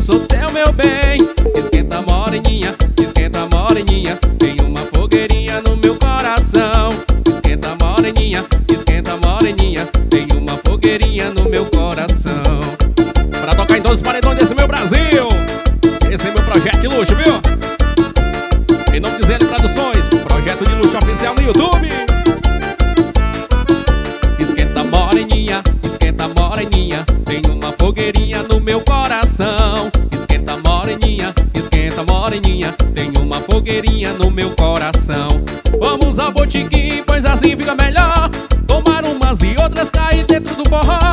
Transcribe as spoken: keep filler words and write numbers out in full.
sou teu, meu bem. Esquenta moreninha, esquenta moreninha, tem uma fogueirinha no meu coração. Esquenta moreninha, esquenta moreninha, tem uma fogueirinha no meu coração. Pra tocar em todos os paredões desse meu Brasil. Esse é meu projeto de luxo, viu? Em nome de Zé Produções, projeto de luxo oficial no YouTube. Esquenta moreninha, esquenta moreninha, tem uma fogueirinha no meu coração. Esquenta moreninha, esquenta moreninha, tem uma fogueirinha no meu coração. Vamos ao botiquim, pois assim fica melhor. Tomar umas e outras, cair dentro do forró.